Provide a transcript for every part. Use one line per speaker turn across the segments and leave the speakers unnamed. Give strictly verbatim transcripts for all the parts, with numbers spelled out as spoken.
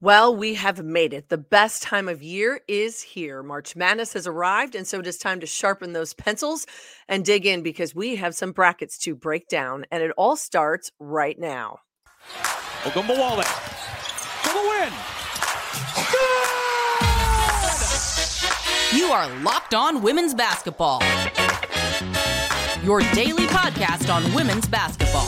Well, we have made it. The best time of year is here. March Madness has arrived, and so it is time to sharpen those pencils and dig in because we have some brackets to break down, and it all starts right now.
Ogunbowale for the win.
You are Locked On Women's Basketball, your daily podcast on women's basketball.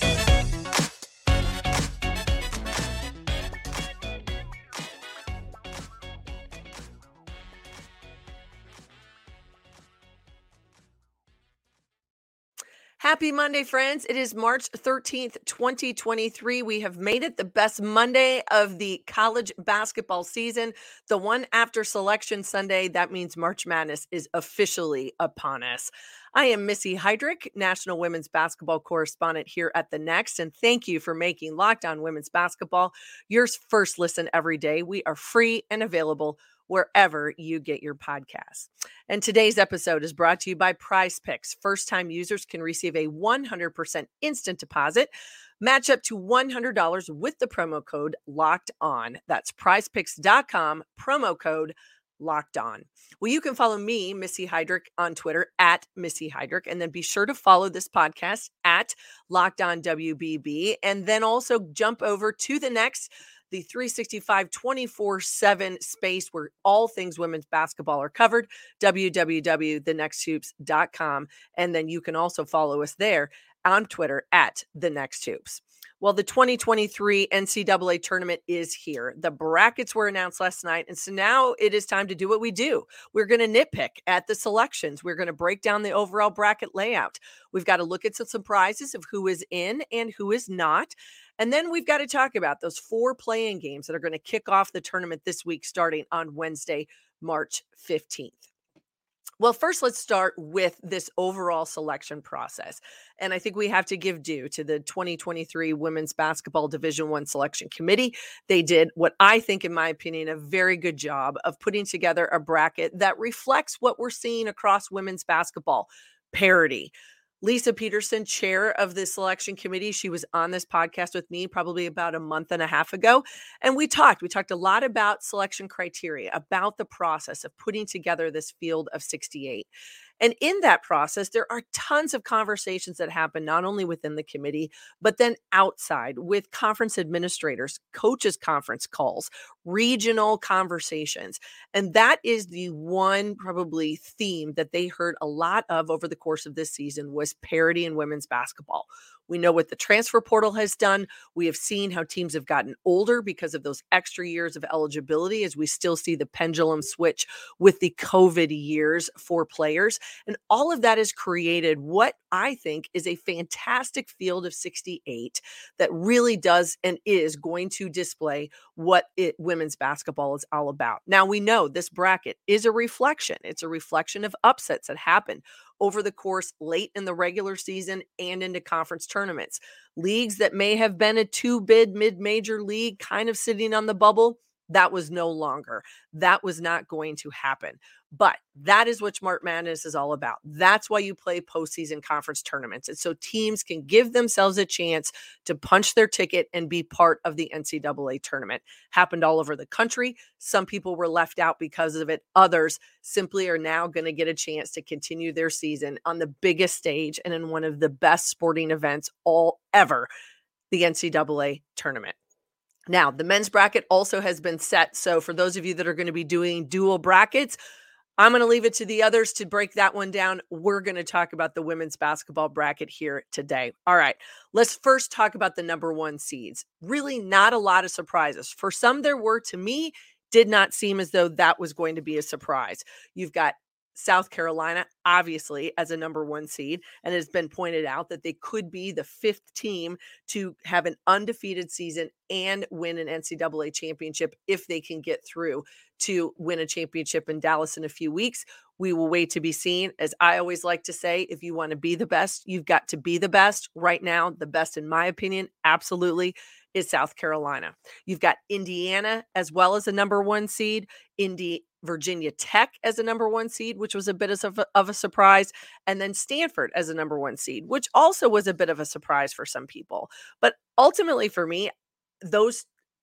Happy Monday, friends. It is March thirteenth, twenty twenty-three. We have made it the best Monday of the college basketball season, the one after Selection Sunday. That means March Madness is officially upon us. I am Missy Heidrich, National Women's Basketball Correspondent here at The Next, and thank you for making Locked On Women's Basketball your first listen every day. We are free and available wherever you get your podcasts. And today's episode is brought to you by Prize Picks. First-time users can receive a one hundred percent instant deposit, match up to one hundred dollars with the promo code Locked On. That's prize picks dot com, promo code Locked On. Well, you can follow me, Missy Heidrich, on Twitter at Missy Heidrich, and then be sure to follow this podcast at Locked On W B B, and then also jump over to The Next, the three sixty-five, twenty-four seven space where all things women's basketball are covered, w w w dot the next hoops dot com. And then you can also follow us there on Twitter at The Next Hoops. Well, the twenty twenty-three N C double A tournament is here. The brackets were announced last night, and so now it is time to do what we do. We're going to nitpick at the selections. We're going to break down the overall bracket layout. We've got to look at some surprises of who is in and who is not. And then we've got to talk about those four play-in games that are going to kick off the tournament this week, starting on Wednesday, March fifteenth. Well, first, let's start with this overall selection process. And I think we have to give due to the twenty twenty-three Women's Basketball Division I Selection Committee. They did what I think, in my opinion, a very good job of putting together a bracket that reflects what we're seeing across women's basketball: parity. Lisa Peterson, chair of the selection committee, she was on this podcast with me probably about a month and a half ago. And we talked, we talked a lot about selection criteria, about the process of putting together this field of sixty-eight. And in that process, there are tons of conversations that happen not only within the committee, but then outside with conference administrators, coaches conference calls, regional conversations. And that is the one probably theme that they heard a lot of over the course of this season was parity in women's basketball. We know what the transfer portal has done. We have seen how teams have gotten older because of those extra years of eligibility, as we still see the pendulum switch with the COVID years for players. And all of that has created what I think is a fantastic field of sixty-eight that really does and is going to display what it, women's basketball is all about. Now, we know this bracket is a reflection. It's a reflection of upsets that happen over the course late in the regular season and into conference tournaments. Leagues that may have been a two-bid mid-major league kind of sitting on the bubble, that was no longer. That was not going to happen. But that is what March Madness is all about. That's why you play postseason conference tournaments. It's so teams can give themselves a chance to punch their ticket and be part of the N C double A tournament. Happened all over the country. Some people were left out because of it. Others simply are now going to get a chance to continue their season on the biggest stage and in one of the best sporting events all ever, the N C double A tournament. Now, the men's bracket also has been set. So for those of you that are going to be doing dual brackets, I'm going to leave it to the others to break that one down. We're going to talk about the women's basketball bracket here today. All right, let's first talk about the number one seeds. Really not a lot of surprises. For some there were. To me, did not seem as though that was going to be a surprise. You've got South Carolina, obviously, as a number one seed, and it has been pointed out that they could be the fifth team to have an undefeated season and win an N C double A championship if they can get through to win a championship in Dallas in a few weeks. We will wait to be seen. As I always like to say, if you want to be the best, you've got to be the best. Right now, the best, in my opinion, absolutely, is South Carolina. You've got Indiana as well as a number one seed, Indy, Virginia Tech as a number one seed, which was a bit of a, of a surprise, and then Stanford as a number one seed, which also was a bit of a surprise for some people. But ultimately for me, those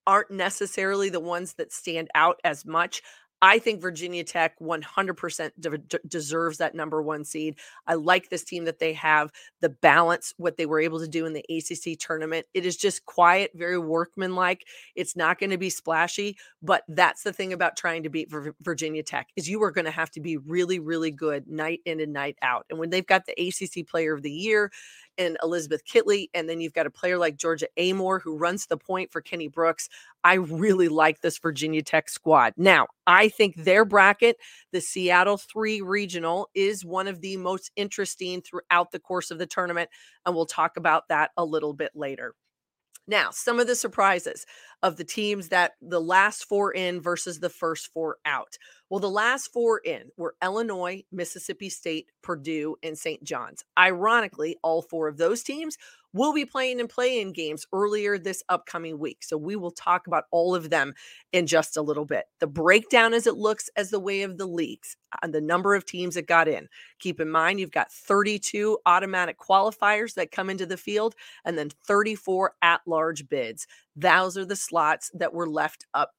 aren't necessarily the ones that stand out as much. I think Virginia Tech one hundred percent de- de- deserves that number one seed. I like this team that they have, the balance, what they were able to do in the A C C tournament. It is just quiet, very workmanlike. It's not going to be splashy, but that's the thing about trying to beat Vir- Virginia Tech is you are going to have to be really, really good night in and night out. And when they've got the A C C Player of the Year and Elizabeth Kitley, and then you've got a player like Georgia Amore who runs the point for Kenny Brooks, I really like this Virginia Tech squad. Now, I think their bracket, the Seattle three Regional, is one of the most interesting throughout the course of the tournament, and we'll talk about that a little bit later. Now, some of the surprises of the teams that the last four in versus the first four out. Well, the last four in were Illinois, Mississippi State, Purdue, and Saint John's. Ironically, all four of those teams will be playing in play-in games earlier this upcoming week. So we will talk about all of them in just a little bit. The breakdown as it looks as the way of the leagues and the number of teams that got in. Keep in mind, you've got thirty-two automatic qualifiers that come into the field and then thirty-four at-large bids. Those are the slots that were left up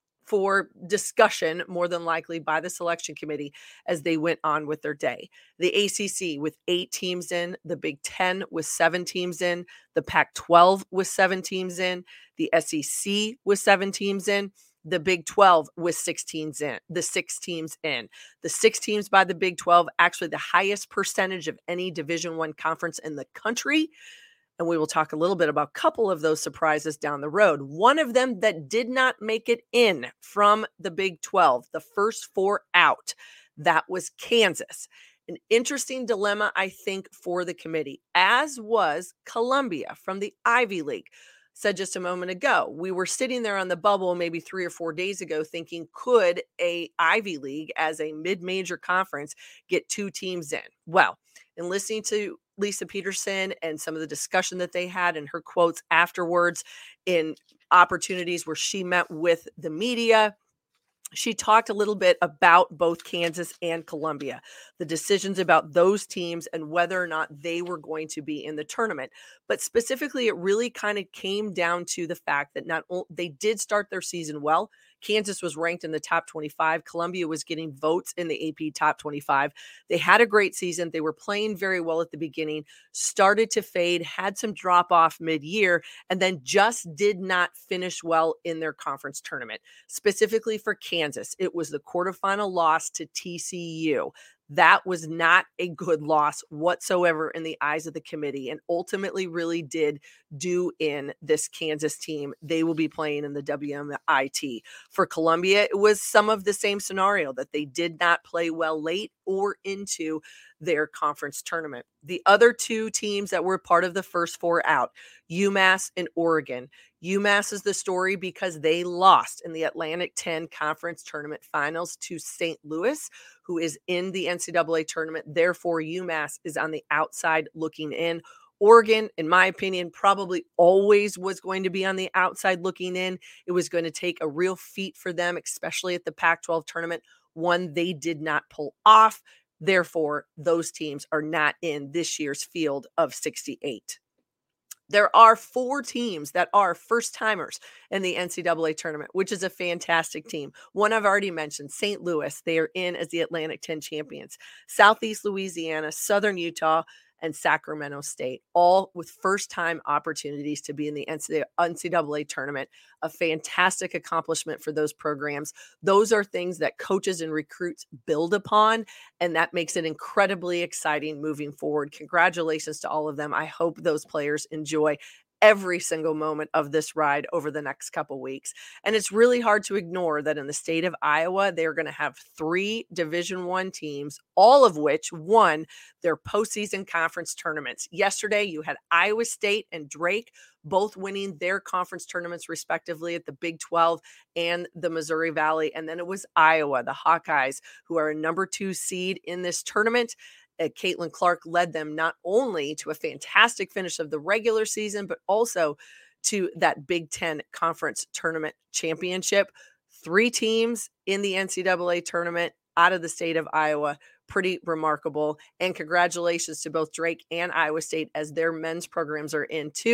for discussion, more than likely by the selection committee as they went on with their day. The A C C with eight teams in, the Big Ten with seven teams in, the Pac twelve with seven teams in, the S E C with seven teams in, the Big twelve with six teams in, the six teams in. The six teams by the Big twelve, actually the highest percentage of any Division One conference in the country. And we will talk a little bit about a couple of those surprises down the road. One of them that did not make it in from the Big twelve, the first four out, that was Kansas. An interesting dilemma, I think, for the committee, as was Columbia from the Ivy League. Said just a moment ago, we were sitting there on the bubble maybe three or four days ago thinking, could a Ivy League as a mid-major conference get two teams in? Well, in listening to Lisa Peterson and some of the discussion that they had and her quotes afterwards in opportunities where she met with the media, she talked a little bit about both Kansas and Columbia, the decisions about those teams and whether or not they were going to be in the tournament. But specifically, it really kind of came down to the fact that not only they did start their season well. Kansas was ranked in the top twenty-five. Columbia was getting votes in the A P top twenty-five. They had a great season. They were playing very well at the beginning, started to fade, had some drop off mid-year, and then just did not finish well in their conference tournament. Specifically for Kansas, it was the quarterfinal loss to T C U. That was not a good loss whatsoever in the eyes of the committee and ultimately really did do in this Kansas team. They will be playing in the W M I T. For Columbia, it was some of the same scenario that they did not play well late or into their conference tournament. The other two teams that were part of the first four out, UMass and Oregon. UMass is the story because they lost in the Atlantic ten Conference Tournament Finals to Saint Louis, who is in the N C double A tournament. Therefore, UMass is on the outside looking in. Oregon, in my opinion, probably always was going to be on the outside looking in. It was going to take a real feat for them, especially at the Pac twelve tournament, one they did not pull off. Therefore, those teams are not in this year's field of sixty-eight. There are four teams that are first-timers in the N C double A tournament, which is a fantastic team. One I've already mentioned, Saint Louis. They are in as the Atlantic ten champions. Southeast Louisiana, Southern Utah, and Sacramento State, all with first-time opportunities to be in the N C double A tournament. A fantastic accomplishment for those programs. Those are things that coaches and recruits build upon, and that makes it incredibly exciting moving forward. Congratulations to all of them. I hope those players enjoy every single moment of this ride over the next couple weeks. And it's really hard to ignore that in the state of Iowa, they're going to have three Division One teams, all of which won their postseason conference tournaments. Yesterday, you had Iowa State and Drake both winning their conference tournaments respectively at the Big twelve and the Missouri Valley. And then it was Iowa, the Hawkeyes, who are a number two seed in this tournament. Uh, Caitlin Clark led them not only to a fantastic finish of the regular season, but also to that Big Ten Conference Tournament Championship. Three teams in the N C double A tournament out of the state of Iowa. Pretty remarkable. And congratulations to both Drake and Iowa State as their men's programs are in too.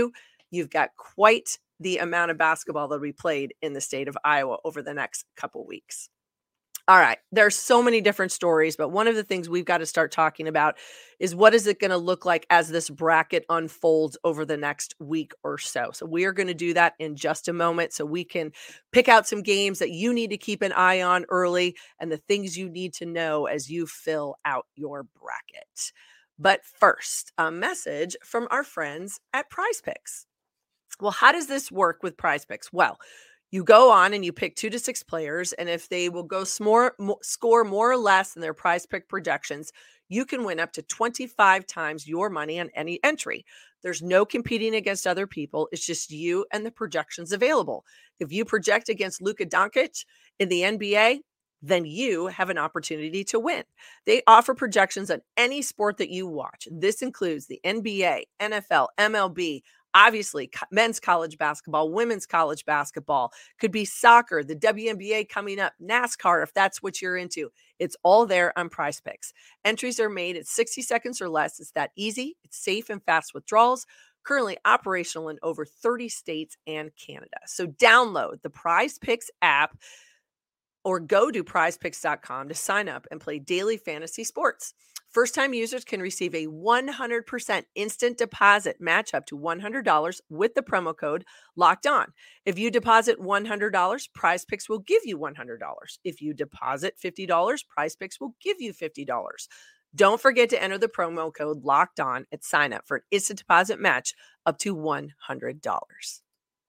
You've got quite the amount of basketball that we played in the state of Iowa over the next couple weeks. All right, there's so many different stories, but one of the things we've got to start talking about is what is it going to look like as this bracket unfolds over the next week or so. So we are going to do that in just a moment so we can pick out some games that you need to keep an eye on early and the things you need to know as you fill out your bracket. But first, a message from our friends at Prize Picks. Well, how does this work with Prize Picks? Well, you go on and you pick two to six players, and if they will go smore, mo- score more or less than their Prize Pick projections, you can win up to twenty-five times your money on any entry. There's no competing against other people. It's just you and the projections available. If you project against Luka Doncic in the N B A, then you have an opportunity to win. They offer projections on any sport that you watch. This includes the N B A, N F L, M L B, obviously men's college basketball, women's college basketball, could be soccer, the W N B A coming up, NASCAR, if that's what you're into. It's all there on Prize Picks. Entries are made in sixty seconds or less. It's that easy. It's safe and fast withdrawals. Currently operational in over thirty states and Canada. So download the Prize Picks app or go to prize picks dot com to sign up and play daily fantasy sports. First-time users can receive a one hundred percent instant deposit match up to one hundred dollars with the promo code Locked On. If you deposit one hundred dollars, Prize Picks will give you one hundred dollars. If you deposit fifty dollars, Prize Picks will give you fifty dollars. Don't forget to enter the promo code Locked On at sign up for an instant deposit match up to one hundred dollars.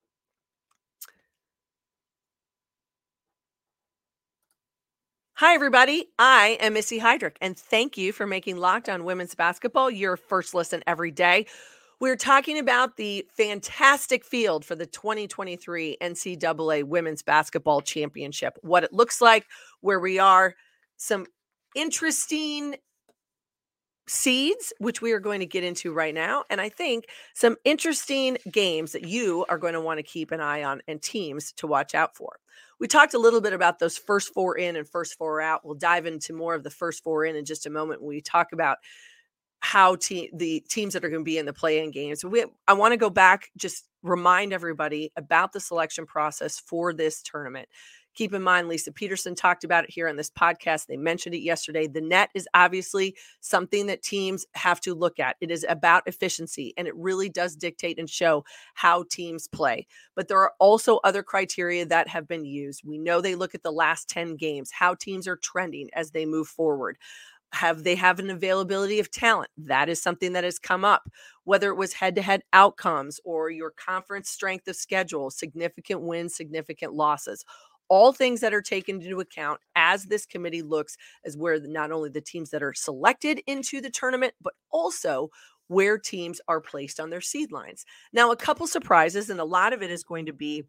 Hi, everybody. I am Missy Heidrich, and thank you for making Locked On Women's Basketball your first listen every day. We're talking about the fantastic field for the twenty twenty-three N C double A Women's Basketball Championship, what it looks like, where we are, some interesting seeds, which we are going to get into right now, and I think some interesting games that you are going to want to keep an eye on and teams to watch out for. We talked a little bit about those first four in and first four out. We'll dive into more of the first four in in just a moment when we talk about how te- the teams that are going to be in the play-in games. We, I want to go back, just remind everybody about the selection process for this tournament. Keep in mind, Lisa Peterson talked about it here on this podcast. They mentioned it yesterday. The net is obviously something that teams have to look at. It is about efficiency, and it really does dictate and show how teams play. But there are also other criteria that have been used. We know they look at the last ten games, how teams are trending as they move forward. Have they have an availability of talent? That is something that has come up, whether it was head-to-head outcomes or your conference strength of schedule, significant wins, significant losses. All things that are taken into account as this committee looks as where not only the teams that are selected into the tournament, but also where teams are placed on their seed lines. Now, a couple surprises, and a lot of it is going to be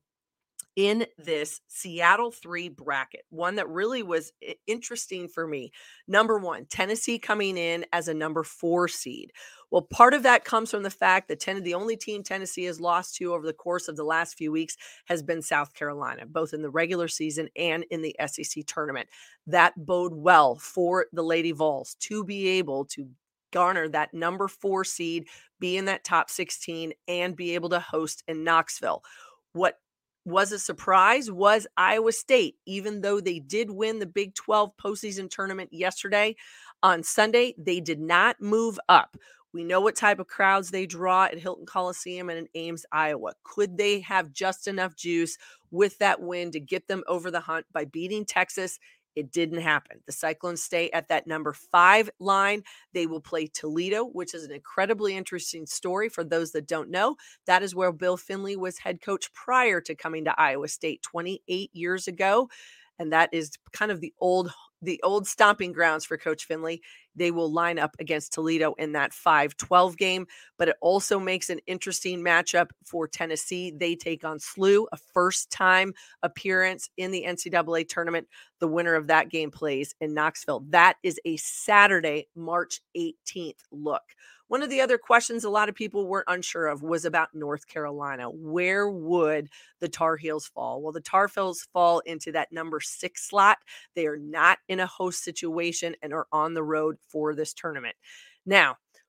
in this Seattle three bracket, one that really was interesting for me. Number one, Tennessee coming in as a number four seed. Well, part of that comes from the fact that ten, the only team Tennessee has lost to over the course of the last few weeks has been South Carolina, both in the regular season and in the S E C tournament. That bode well for the Lady Vols to be able to garner that number four seed, be in that top sixteen, and be able to host in Knoxville. What was a surprise was Iowa State, even though they did win the Big twelve postseason tournament yesterday. On Sunday, they did not move up. We know what type of crowds they draw at Hilton Coliseum and in Ames, Iowa. Could they have just enough juice with that win to get them over the hump by beating Texas? It didn't happen. The Cyclones stay at that number five line. They will play Toledo, which is an incredibly interesting story for those that don't know. That is where Bill Finley was head coach prior to coming to Iowa State twenty-eight years ago. And that is kind of the old the old stomping grounds for Coach Finley. They will line up against Toledo in that five twelve game, but it also makes an interesting matchup for Tennessee. They take on S L U, a first-time appearance in the N C double A tournament. The winner of that game plays in Knoxville. That is a Saturday, March eighteenth look. One of the other questions a lot of people were unsure of was about North Carolina. Where would the Tar Heels fall? Well, the Tar Heels fall into that number six slot. They are not in a host situation and are on the road for this tournament. Now,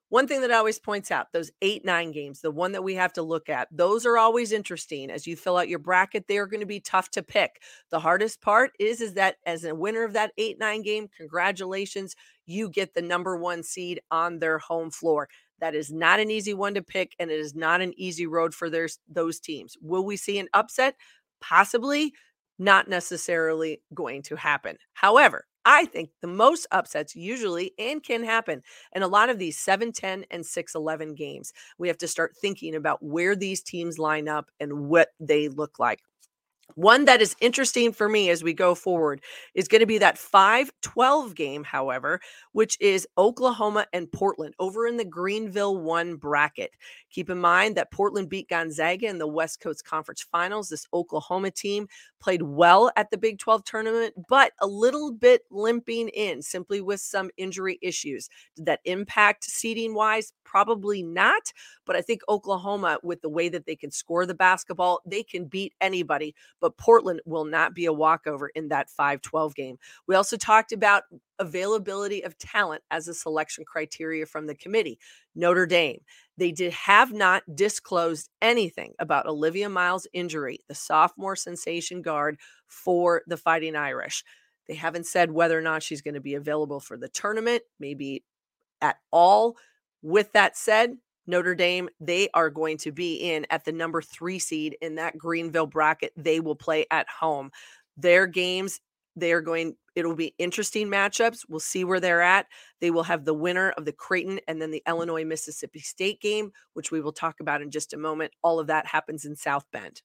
One thing that always points out, those eight, nine games, the one that we have to look at, those are always interesting. As you fill out your bracket, they are going to be tough to pick. The hardest part is, is that as a winner of that eight, nine game, congratulations, you get the number one seed on their home floor. That is not an easy one to pick, and it is not an easy road for their, those teams. Will we see an upset? Possibly. Not necessarily going to happen. However, I think the most upsets usually and can happen in a lot of these seven ten and six eleven games. We have to start thinking about where these teams line up and what they look like. One that is interesting for me as we go forward is going to be that five twelve game, however, which is Oklahoma and Portland over in the Greenville one bracket. Keep in mind that Portland beat Gonzaga in the West Coast Conference Finals. This Oklahoma team played well at the Big twelve tournament, but a little bit limping in simply with some injury issues. Did that impact seeding wise? Probably not. But I think Oklahoma, with the way that they can score the basketball, they can beat anybody. But Portland will not be a walkover in that five twelve game. We also talked about availability of talent as a selection criteria from the committee. Notre Dame, they did have not disclosed anything about Olivia Miles' injury, the sophomore sensation guard for the Fighting Irish. They haven't said whether or not she's going to be available for the tournament, maybe at all. With that said, Notre Dame, they are going to be in at the number three seed in that Greenville bracket. They will play at home. Their games, they are going, it'll be interesting matchups. We'll see where they're at. They will have the winner of the Creighton and then the Illinois-Mississippi State game, which we will talk about in just a moment. All of that happens in South Bend.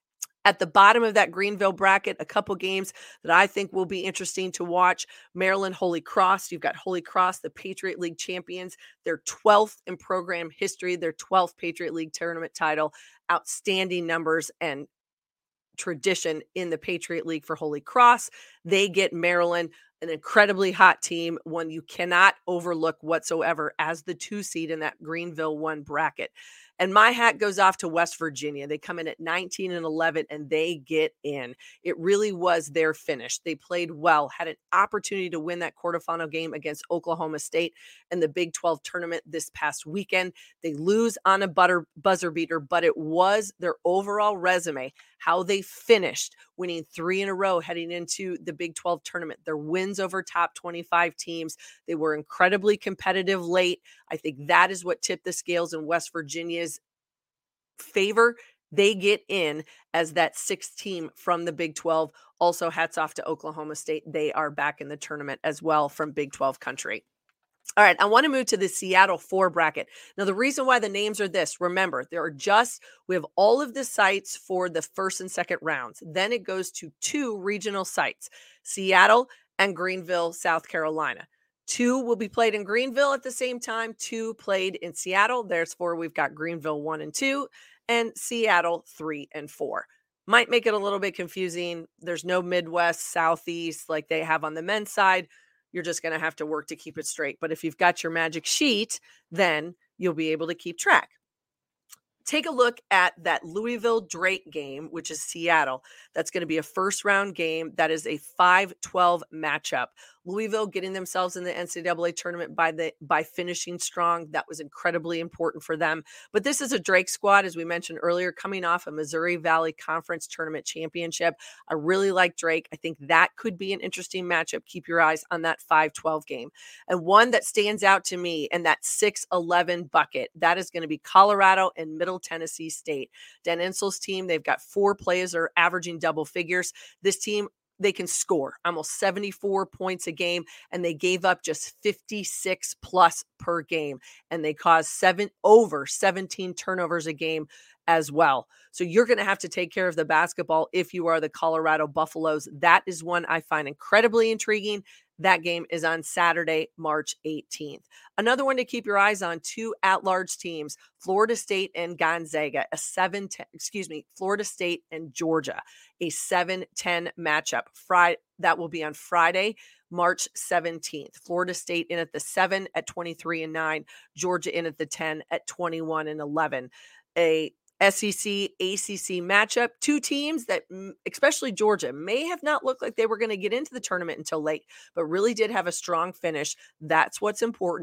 At the bottom of that Greenville bracket, a couple games that I think will be interesting to watch. Maryland Holy Cross. You've got Holy Cross, the Patriot League champions. Their twelfth in program history, their twelfth Patriot League tournament title. Outstanding numbers and tradition in the Patriot League for Holy Cross. They get Maryland, an incredibly hot team, one you cannot overlook whatsoever as the two seed in that Greenville one bracket. And my hat goes off to West Virginia. They come in at nineteen and eleven and they get in. It really was their finish. They played well, had an opportunity to win that quarterfinal game against Oklahoma State in the Big twelve tournament this past weekend. They lose on a butter, buzzer beater, but it was their overall resume, how they finished, winning three in a row heading into the Big twelve tournament. Their wins over top twenty-five teams. They were incredibly competitive late. I think that is what tipped the scales in West Virginia's favor. They get in as that sixth team from the Big twelve. Also, hats off to Oklahoma State. They are back in the tournament as well from Big twelve country. All right, I want to move to the Seattle four bracket. Now, the reason why the names are this, remember, there are just, we have all of the sites for the first and second rounds. Then it goes to two regional sites, Seattle and Greenville, South Carolina. Two will be played in Greenville at the same time, two played in Seattle. Therefore, we've got Greenville one and two and Seattle three and four. Might make it a little bit confusing. There's no Midwest, Southeast like they have on the men's side. You're just going to have to work to keep it straight. But if you've got your magic sheet, then you'll be able to keep track. Take a look at that Louisville-Drake game, which is Seattle. That's going to be a first-round game. That is a five twelve matchup. Louisville getting themselves in the N C double A tournament by the by finishing strong. That was incredibly important for them. But this is a Drake squad, as we mentioned earlier, coming off a Missouri Valley Conference Tournament Championship. I really like Drake. I think that could be an interesting matchup. Keep your eyes on that five twelve game. And one that stands out to me in that six eleven bucket, that is going to be Colorado and Middle Tennessee State. Dan Insel's team, they've got four players that are averaging double figures. This team, they can score almost seventy-four points a game, and they gave up just fifty-six plus per game, and they caused seven over seventeen turnovers a game as well. So you're going to have to take care of the basketball if you are the Colorado Buffaloes. That is one I find incredibly intriguing. That game is on Saturday, March eighteenth. Another one to keep your eyes on, two at-large teams, Florida State and Gonzaga, a seven ten, excuse me, Florida State and Georgia, a seven ten matchup. Friday, that will be on Friday, March seventeenth. Florida State in at the seven at twenty-three and nine, Georgia in at the ten at twenty-one and eleven. A S E C, A C C matchup, two teams that, especially Georgia, may have not looked like they were going to get into the tournament until late, but really did have a strong finish. That's what's important.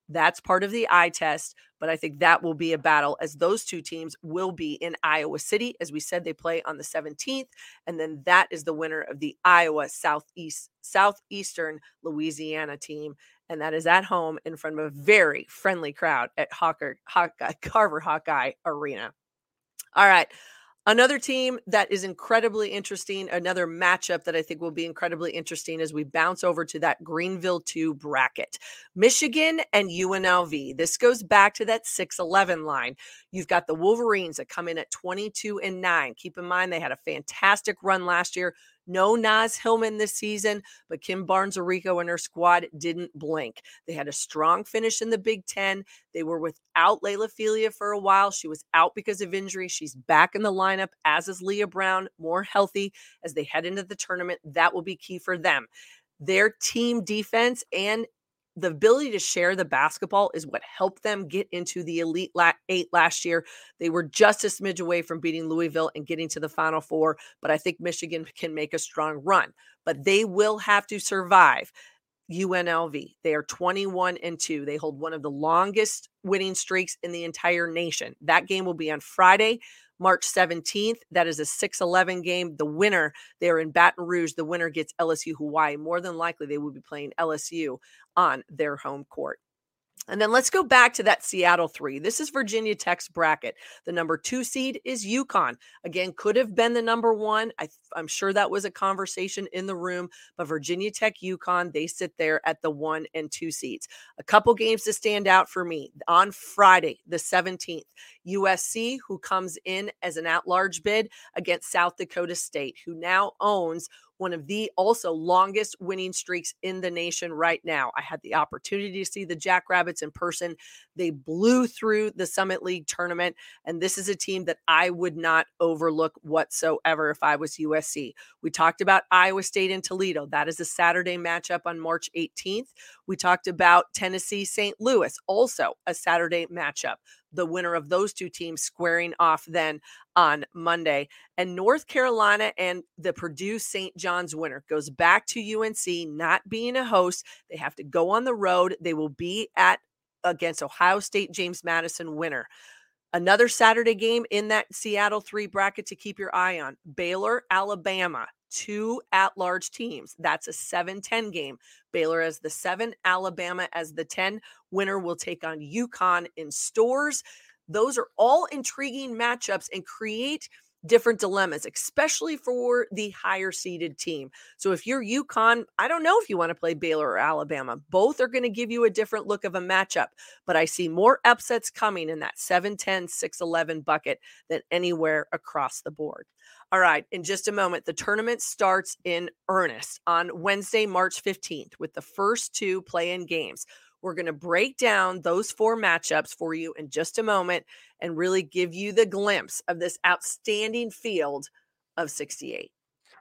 That's part of the eye test, but I think that will be a battle as those two teams will be in Iowa City. As we said, they play on the seventeenth, and then that is the winner of the Iowa Southeast Southeastern Louisiana team, and that is at home in front of a very friendly crowd at Hawker, Hawkeye, Carver Hawkeye Arena. All right. Another team that is incredibly interesting, another matchup that I think will be incredibly interesting as we bounce over to that Greenville two bracket. Michigan and U N L V. This goes back to that six eleven line. You've got the Wolverines that come in at twenty-two and nine. Keep in mind they had a fantastic run last year. No Naz Hillman this season, but Kim Barnes-Arico and her squad didn't blink. They had a strong finish in the Big Ten. They were without Layla Felia for a while. She was out because of injury. She's back in the lineup, as is Leah Brown, more healthy as they head into the tournament. That will be key for them. Their team defense and the ability to share the basketball is what helped them get into the Elite Eight last year. They were just a smidge away from beating Louisville and getting to the Final Four, but I think Michigan can make a strong run. But they will have to survive U N L V. They are twenty-one and two. They hold one of the longest winning streaks in the entire nation. That game will be on Friday, March seventeenth. That is a six eleven game. The winner, they are in Baton Rouge. The winner gets L S U Hawaii. More than likely, they will be playing L S U on their home court. And then let's go back to that Seattle three. This is Virginia Tech's bracket. The number two seed is UConn. Again, could have been the number one. I, I'm sure that was a conversation in the room, but Virginia Tech, UConn, they sit there at the one and two seeds. A couple games to stand out for me. On Friday, the seventeenth, U S C, who comes in as an at-large bid against South Dakota State, who now owns one of the also longest winning streaks in the nation right now. I had the opportunity to see the Jackrabbits in person. They blew through the Summit League tournament, and this is a team that I would not overlook whatsoever if I was U S C. We talked about Iowa State and Toledo. That is a Saturday matchup on March eighteenth. We talked about Tennessee Saint Louis, also a Saturday matchup. The winner of those two teams squaring off then on Monday. And North Carolina and the Purdue Saint John's winner goes back to U N C not being a host. They have to go on the road. They will be at against Ohio State James Madison winner. Another Saturday game in that Seattle three bracket to keep your eye on. Baylor, Alabama. Two at-large teams. That's a seven ten game. Baylor as the seven, Alabama as the ten. Winner will take on UConn in Stores. Those are all intriguing matchups and create different dilemmas, especially for the higher seeded team. So if you're UConn, I don't know if you want to play Baylor or Alabama. Both are going to give you a different look of a matchup, but I see more upsets coming in that seven ten, six eleven bucket than anywhere across the board. All right, in just a moment, the tournament starts in earnest on Wednesday, March fifteenth, with the first two play-in games. We're going to break down those four matchups for you in just a moment and really give you the glimpse of this outstanding field of sixty-eight.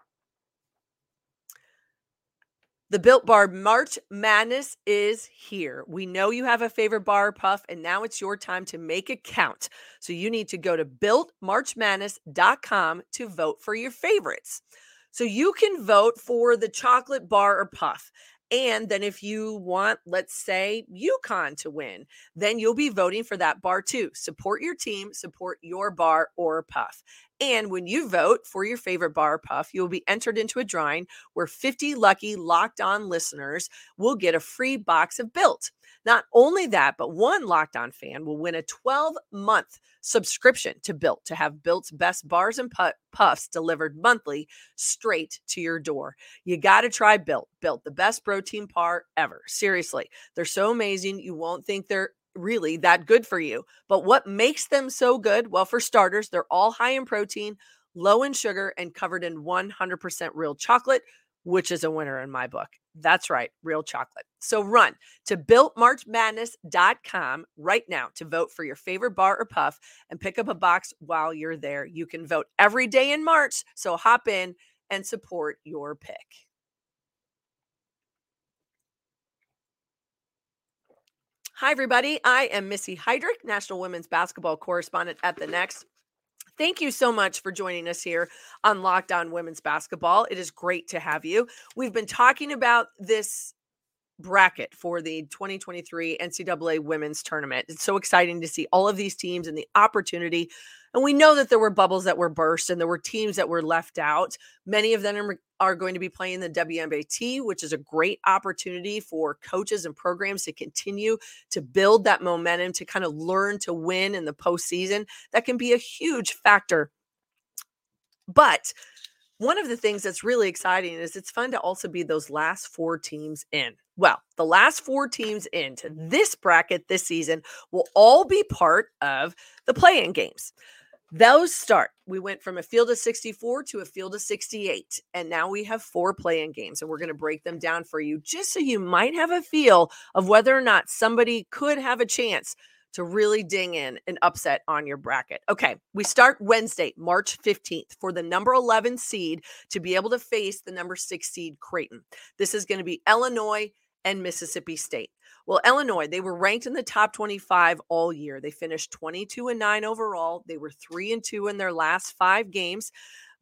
The Built Bar March Madness is here. We know you have a favorite bar or puff, and now it's your time to make it count. So you need to go to built march madness dot com to vote for your favorites. So you can vote for the chocolate bar or puff. And then if you want, let's say, UConn to win, then you'll be voting for that bar too. Support your team, support your bar or puff. And when you vote for your favorite bar or puff, you'll be entered into a drawing where fifty lucky Locked On listeners will get a free box of Built. Not only that, but one Locked On fan will win a twelve-month subscription to Built to have Built's best bars and puffs delivered monthly straight to your door. You got to try Built. Built, the best protein bar ever. Seriously, they're so amazing, you won't think they're really that good for you. But what makes them so good? Well, for starters, they're all high in protein, low in sugar, and covered in one hundred percent real chocolate, which is a winner in my book. That's right, real chocolate. So run to built march madness dot com right now to vote for your favorite bar or puff and pick up a box while you're there. You can vote every day in March, so hop in and support your pick. Hi, everybody. I am Missy Heidrich, National Women's Basketball Correspondent at The Next. Thank you so much for joining us here on Locked On Women's Basketball. It is great to have you. We've been talking about this bracket for the twenty twenty-three N C double A women's tournament. It's so exciting to see all of these teams and the opportunity. And we know that there were bubbles that were burst and there were teams that were left out. Many of them are, are going to be playing the W N B A T, which is a great opportunity for coaches and programs to continue to build that momentum, to kind of learn to win in the postseason. That can be a huge factor. But one of the things that's really exciting is it's fun to also be those last four teams in. Well, the last four teams into this bracket this season will all be part of the play-in games. Those start. We went from a field of sixty-four to a field of sixty-eight, and now we have four play-in games, and we're going to break them down for you just so you might have a feel of whether or not somebody could have a chance to really ding in an upset on your bracket. Okay, we start Wednesday, March fifteenth, for the number eleven seed to be able to face the number six seed Creighton. This is going to be Illinois and Mississippi State. Well, Illinois, they were ranked in the top twenty-five all year. They finished twenty-two and nine overall. They were three and two in their last five games.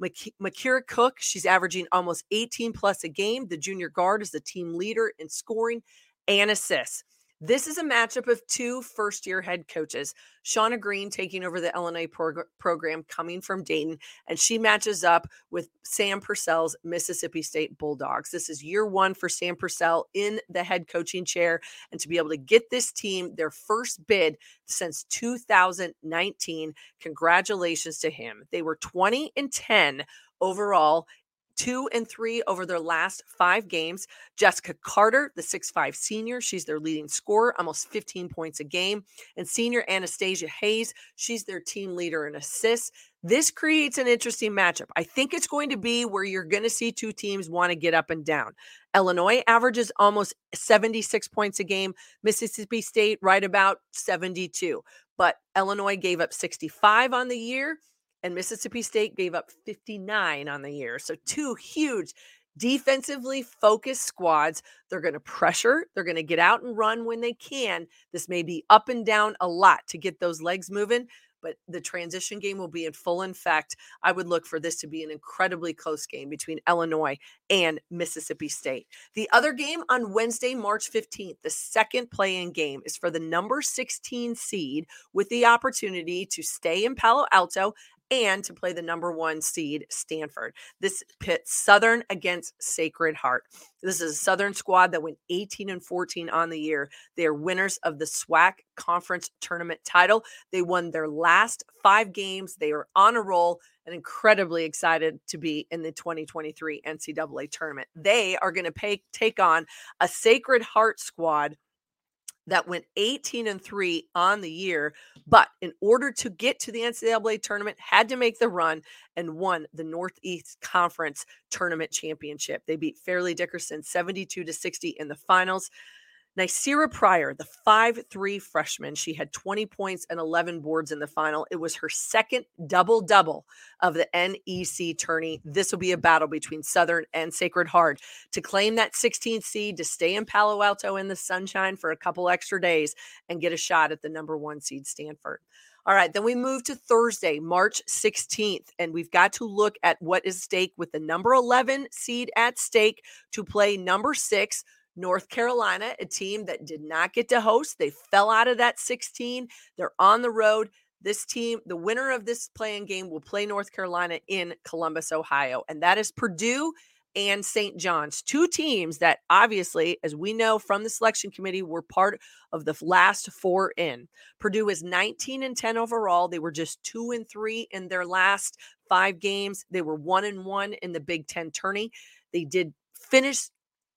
Makira Cook, she's averaging almost eighteen plus a game. The junior guard is the team leader in scoring and assists. This is a matchup of two first-year head coaches. Shauna Green taking over the Illinois prog- program coming from Dayton, and she matches up with Sam Purcell's Mississippi State Bulldogs. This is year one for Sam Purcell in the head coaching chair, and to be able to get this team their first bid since two thousand nineteen, congratulations to him. They were twenty and ten overall, two and three over their last five games. Jessica Carter, the six five senior, she's their leading scorer, almost fifteen points a game. And senior Anastasia Hayes, she's their team leader in assists. This creates an interesting matchup. I think it's going to be where you're going to see two teams want to get up and down. Illinois averages almost seventy-six points a game. Mississippi State right about seventy-two. But Illinois gave up sixty-five on the year, and Mississippi State gave up fifty-nine on the year. So two huge defensively focused squads. They're going to pressure. They're going to get out and run when they can. This may be up and down a lot to get those legs moving, but the transition game will be in full effect. I would look for this to be an incredibly close game between Illinois and Mississippi State. The other game on Wednesday, March fifteenth, the second play-in game, is for the number sixteen seed with the opportunity to stay in Palo Alto and to play the number one seed, Stanford. This pits Southern against Sacred Heart. This is a Southern squad that went eighteen and fourteen on the year. They are winners of the SWAC conference tournament title. They won their last five games. They are on a roll and incredibly excited to be in the twenty twenty-three N C double A tournament. They are going to pay, take on a Sacred Heart squad that went eighteen and three on the year, but in order to get to the N C double A tournament, had to make the run and won the Northeast Conference Tournament Championship. They beat Fairleigh Dickerson seventy-two to sixty in the finals. Nicira Pryor, the five three freshman, she had twenty points and eleven boards in the final. It was her second double-double of the N E C tourney. This will be a battle between Southern and Sacred Heart to claim that sixteenth seed, to stay in Palo Alto in the sunshine for a couple extra days and get a shot at the number one seed, Stanford. All right, then we move to Thursday, March sixteenth, and we've got to look at what is at stake with the number eleven seed at stake to play number six, North Carolina, a team that did not get to host. They fell out of that sixteen. They're on the road. This team, the winner of this play-in game, will play North Carolina in Columbus, Ohio, and that is Purdue and Saint John's, two teams that obviously, as we know from the selection committee, were part of the last four in. Purdue is nineteen and ten overall. They were just two and three in their last five games. They were one and one in the Big Ten tourney. They did finish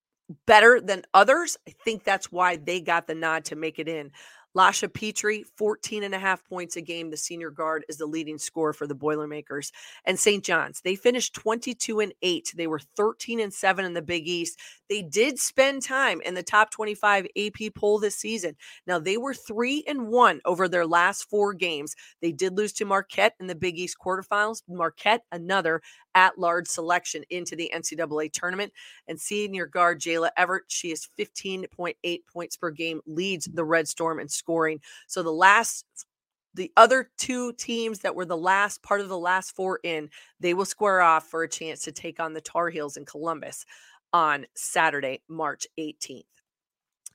better than others. I think that's why they got the nod to make it in. Lasha Petrie, fourteen and a half points a game. The senior guard is the leading scorer for the Boilermakers. And Saint John's, they finished twenty-two and eight. They were thirteen and seven in the Big East. They did spend time in the top twenty-five A P poll this season. Now, they were three and one over their last four games. They did lose to Marquette in the Big East quarterfinals. Marquette, another at-large selection into the N C double A tournament. And senior guard Jayla Everett, she is fifteen point eight points per game, leads the Red Storm in scoring. So the last, the other two teams that were the last part of the last four in, they will square off for a chance to take on the Tar Heels in Columbus on Saturday, March eighteenth.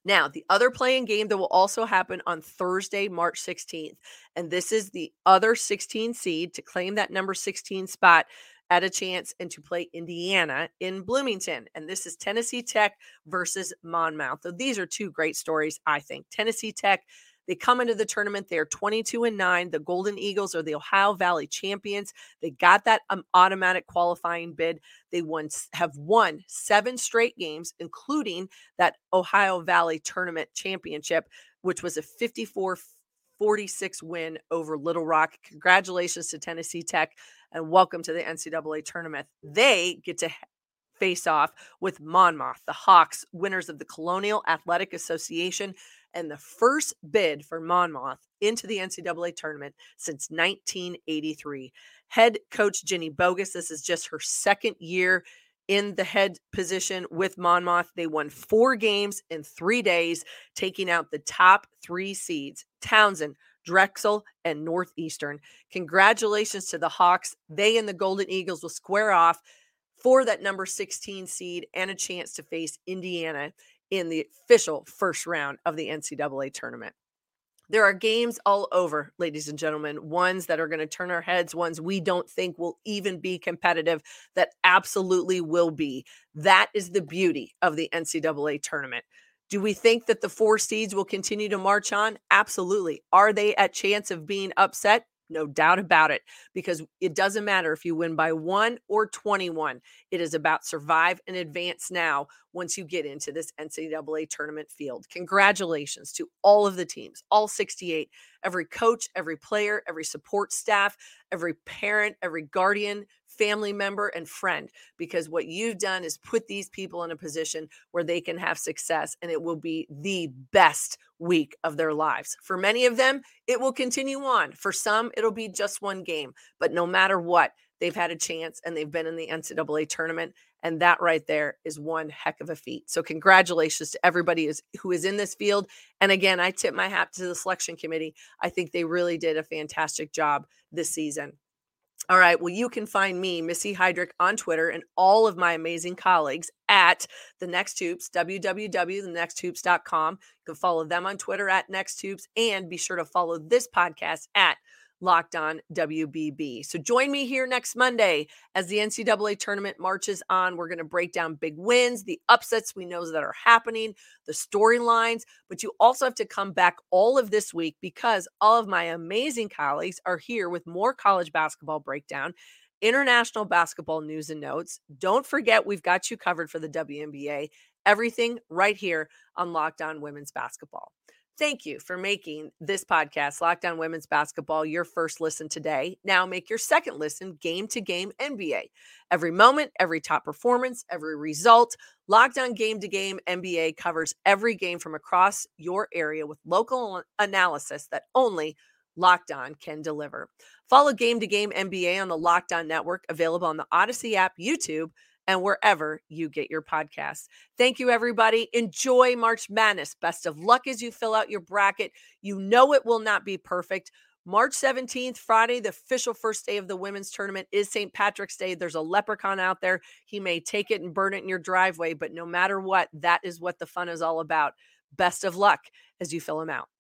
Now, the other playing game that will also happen on Thursday, March sixteenth, and this is the other sixteen seed to claim that number sixteen spot at a chance and to play Indiana in Bloomington. And this is Tennessee Tech versus Monmouth. So these are two great stories, I think. Tennessee Tech, they come into the tournament. They are twenty-two and nine. The Golden Eagles are the Ohio Valley champions. They got that um, automatic qualifying bid. They won, have won seven straight games, including that Ohio Valley tournament championship, which was a fifty-four forty-six win over Little Rock. Congratulations to Tennessee Tech and welcome to the N C double A tournament. They get to face off with Monmouth, the Hawks, winners of the Colonial Athletic Association, and the first bid for Monmouth into the N C double A tournament since nineteen eighty-three. Head coach Jenny Bogus, this is just her second year in the head position with Monmouth. They won four games in three days, taking out the top three seeds, Townsend, Drexel, and Northeastern. Congratulations to the Hawks. They and the Golden Eagles will square off for that number sixteen seed and a chance to face Indiana in the official first round of the N C double A tournament. There are games all over, ladies and gentlemen, ones that are going to turn our heads, ones we don't think will even be competitive, that absolutely will be. That is the beauty of the N C double A tournament. Do we think that the four seeds will continue to march on? Absolutely. Are they at chance of being upset? No doubt about it, because it doesn't matter if you win by one or twenty-one. It is about survive and advance now once you get into this N C double A tournament field. Congratulations to all of the teams, all sixty-eight, every coach, every player, every support staff, every parent, every guardian, family member, and friend, because what you've done is put these people in a position where they can have success, and it will be the best week of their lives. For many of them, it will continue on. For some, it'll be just one game, but no matter what, they've had a chance and they've been in the N C double A tournament, and that right there is one heck of a feat. So congratulations to everybody who is in this field. And again, I tip my hat to the selection committee. I think they really did a fantastic job this season. All right. Well, you can find me, Missy Heidrich, on Twitter and all of my amazing colleagues at The Next Hoops, w w w dot the next hoops dot com. You can follow them on Twitter at Next Hoops, and be sure to follow this podcast at Locked On W B B. So join me here next Monday as the N C double A tournament marches on. We're going to break down big wins, the upsets we know that are happening, the storylines, but you also have to come back all of this week because all of my amazing colleagues are here with more college basketball breakdown, international basketball news and notes. Don't forget, we've got you covered for the W N B A. Everything right here on Locked On Women's Basketball. Thank you for making this podcast, Locked On Women's Basketball, your first listen today. Now make your second listen Game to Game N B A. Every moment, every top performance, every result, Locked On Game to Game N B A covers every game from across your area with local analysis that only Locked On can deliver. Follow Game to Game N B A on the Locked On Network, available on the Odyssey app, YouTube, and wherever you get your podcasts. Thank you, everybody. Enjoy March Madness. Best of luck as you fill out your bracket. You know it will not be perfect. March seventeenth, Friday, the official first day of the women's tournament, is Saint Patrick's Day. There's a leprechaun out there. He may take it and burn it in your driveway, but no matter what, that is what the fun is all about. Best of luck as you fill them out.